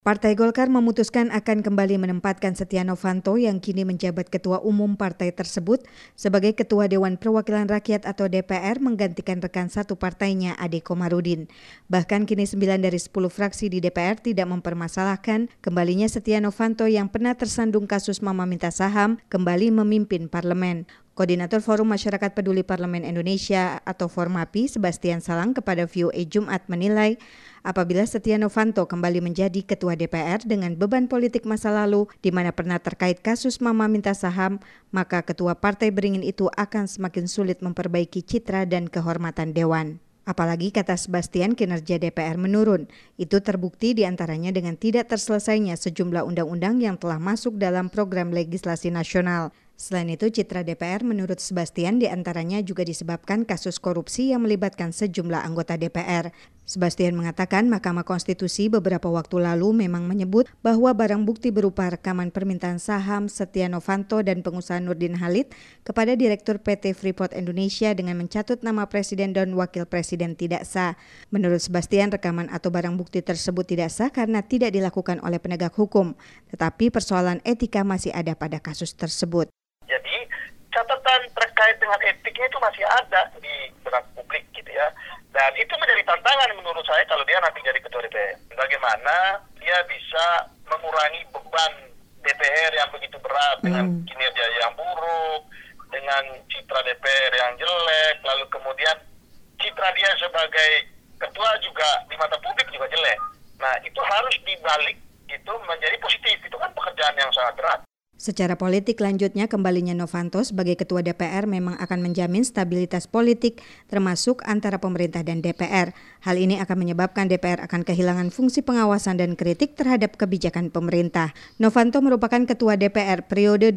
Partai Golkar memutuskan akan kembali menempatkan Setia Novanto yang kini menjabat Ketua Umum partai tersebut sebagai Ketua Dewan Perwakilan Rakyat atau DPR menggantikan rekan satu partainya Ade Komarudin. Bahkan kini 9 dari 10 fraksi di DPR tidak mempermasalahkan kembalinya Setia Novanto yang pernah tersandung kasus mama minta saham kembali memimpin parlemen. Koordinator Forum Masyarakat Peduli Parlemen Indonesia atau Formapi, Sebastian Salang kepada VOA Jumat menilai, apabila Setia Novanto kembali menjadi Ketua DPR dengan beban politik masa lalu di mana pernah terkait kasus mama minta saham, maka Ketua Partai Beringin itu akan semakin sulit memperbaiki citra dan kehormatan Dewan. Apalagi kata Sebastian kinerja DPR menurun. Itu terbukti diantaranya dengan tidak terselesainya sejumlah undang-undang yang telah masuk dalam program legislasi nasional. Selain itu, citra DPR menurut Sebastian diantaranya juga disebabkan kasus korupsi yang melibatkan sejumlah anggota DPR. Sebastian mengatakan Mahkamah Konstitusi beberapa waktu lalu memang menyebut bahwa barang bukti berupa rekaman permintaan saham Setia Novanto dan pengusaha Nurdin Halid kepada Direktur PT Freeport Indonesia dengan mencatut nama Presiden dan Wakil Presiden tidak sah. Menurut Sebastian, rekaman atau barang bukti tersebut tidak sah karena tidak dilakukan oleh penegak hukum, tetapi persoalan etika masih ada pada kasus tersebut. Jadi catatan terkait dengan etiknya itu masih ada di benak publik gitu ya. Dan itu menjadi tantangan menurut saya kalau dia nanti jadi ketua DPR. Bagaimana dia bisa mengurangi beban DPR yang begitu berat dengan kinerja yang buruk, dengan citra DPR yang jelek, lalu kemudian citra dia sebagai ketua juga di mata publik juga jelek. Nah itu harus dibalik itu menjadi positif, itu kan pekerjaan yang sangat berat. Secara politik lanjutnya kembalinya Novanto sebagai Ketua DPR memang akan menjamin stabilitas politik termasuk antara pemerintah dan DPR. Hal ini akan menyebabkan DPR akan kehilangan fungsi pengawasan dan kritik terhadap kebijakan pemerintah. Novanto merupakan Ketua DPR periode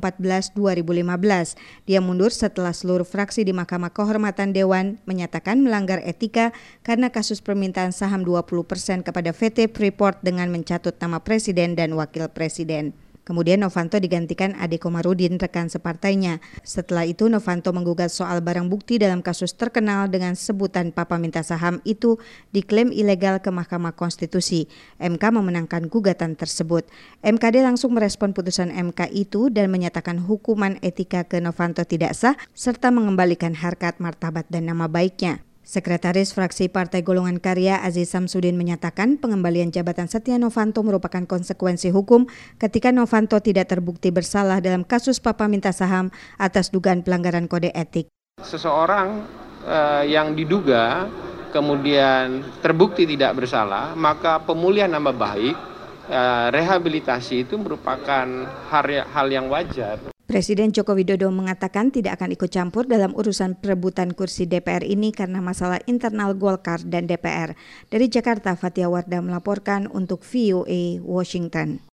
2014-2015. Dia mundur setelah seluruh fraksi di Mahkamah Kehormatan Dewan menyatakan melanggar etika karena kasus permintaan saham 20% kepada PT Freeport dengan mencatut nama Presiden dan Wakil Presiden. Kemudian Novanto digantikan Ade Komarudin, rekan separtainya. Setelah itu Novanto menggugat soal barang bukti dalam kasus terkenal dengan sebutan papa minta saham itu diklaim ilegal ke Mahkamah Konstitusi. MK memenangkan gugatan tersebut. MKD langsung merespon putusan MK itu dan menyatakan hukuman etika ke Novanto tidak sah serta mengembalikan harkat, martabat dan nama baiknya. Sekretaris Fraksi Partai Golongan Karya Aziz Samsudin menyatakan pengembalian jabatan Setia Novanto merupakan konsekuensi hukum ketika Novanto tidak terbukti bersalah dalam kasus papa minta saham atas dugaan pelanggaran kode etik. Seseorang yang diduga kemudian terbukti tidak bersalah, maka pemulihan nama baik, rehabilitasi itu merupakan hal yang wajar. Presiden Joko Widodo mengatakan tidak akan ikut campur dalam urusan perebutan kursi DPR ini karena masalah internal Golkar dan DPR. Dari Jakarta, Fatia Wardah melaporkan untuk VOA Washington.